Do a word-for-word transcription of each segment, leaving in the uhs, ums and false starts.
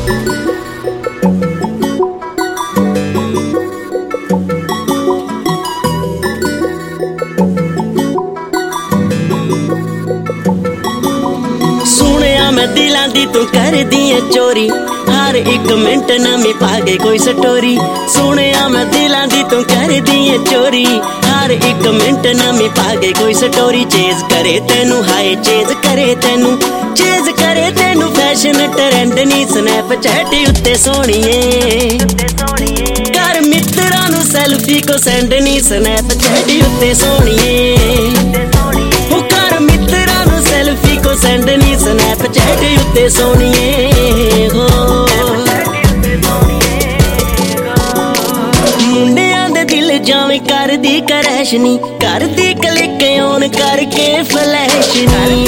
मैं दिलां दी तू कर दी है चोरी, हर एक मिनट नमी पागे कोई स्टोरी। सुनिया मैं दिलां दी तू कर दी है चोरी, हर एक मिनट नमी पागे कोई स्टोरी। चेज करे तेनू हाय चेज करे तेनू, चेज करे तेनू फैशन ट्रेंड नी स्नैपचैट उत्ते सोहणीए। कर मित्रां नू सैल्फी को सेंड नी स्नैपचैट उत्ते सोहणीए। सेल्फी को सेंड नी स्नैपचैट उत्ते सोहणीए हो। मुंडियां दे दिल जावें कर दी क्रैश नी, कर दी क्लिक ऑन करके फ्लैश नी।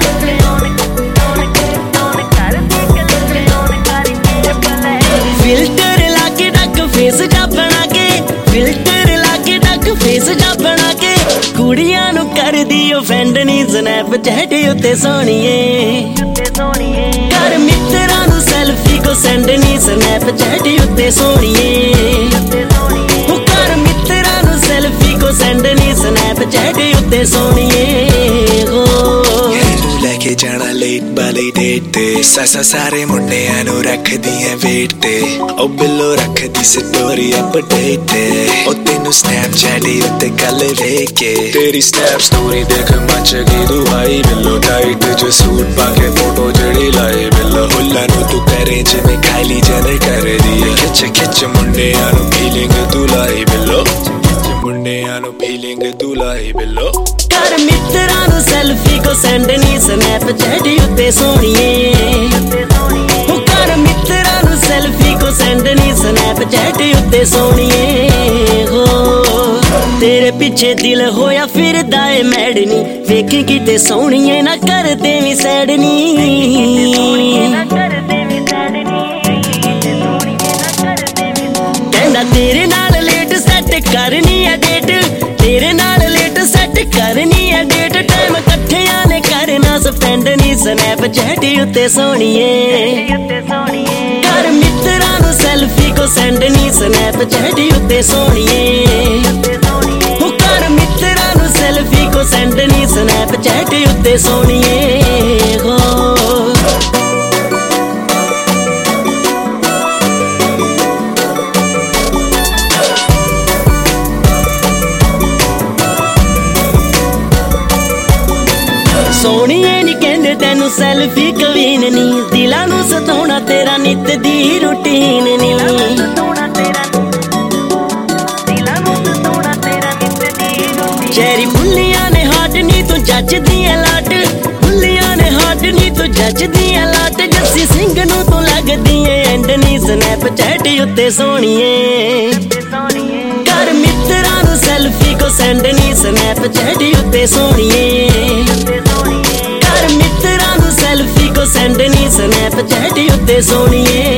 फिल्टर लाके डक फेस जा बना के, फिल्टर लाके डक फेस जा बना के कुड़ियां नू कर दी ऑफेंड नी स्नैपचैट उत्ते सोहणीए। कर मित्रां नू सैल्फी को सेंड नी स्नैपचैट उत्ते सोहणीए। कर मित्रां नू सैल्फी को सेंड नी स्नैपचैट उत्ते सोहणीए हो। लेके जाना लेट वाली डेट ते, सासा सारे मुंडियां नू रख दी है वेट ते। ओ बिल्लो रख दी स्टोरी अपडेट ते, ओ तेनू स्नैपचैट उत्ते गल वेख के। तेरी स्नैप स्टोरी देख मच गई तू भाई बिल्लो, टाइट जो सूट पाके फोटो जड़ी लाए बिल्लो। हुल्ला नू तू करे जिवें काइली जेनर कर दी है, खिच खिच मुंडियां नू फीलिंग तू लाई बिल्लो, मुंडियां नू फीलिंग तू लाई बिल्लो। कर मित्रां नू सैल्फी को सेंड नी स्नैपचैट उत्ते सोहणीए। कर मित्रां नू सैल्फी को सेंड नी स्नैपचैट उत्ते सोहणीए हो। तेरे पिछे दिल होया फिरदा ए मैडनी, वेखी किते सोहणीए ना कर देवीं सैड नी। कहंदा तेरे नाल लेट सैट करनी है डेट, तेरे नाल लेट सैट करनी है डेट। टाइम कट्ठियां ने करना स्पेंड नी स्नैपचैट उत्ते सोहणीए। कर मित्रां नू सैल्फी को सेंड नी स्नैपचैट उत्ते सोहणीए। कर मित्रां नू सैल्फी को सेंड नी स्नैपचैट उत्ते सोहणीए हो। सोहणीए नी कहंदे तैनू सैल्फी कवीन नी, दिलां नू सताउणा तेरा नित दी रूटीन नी। चेरी फुल्लियां ने हाट नी तू जज दियां लाट, फुल्लियां ने हाट नी तू जज दियां लाट। जस्सी सिंह नू तू लगदी ऐ एंड नी स्नैपचैट उत्ते सोहणीए। कर मित्रां नू सैल्फी को सेंड नी स्नैपचैट उत्ते सोहणीए। कर मित्रां नू सैल्फी को सेंड नी स्नैपचैट उत्ते सोहणीए।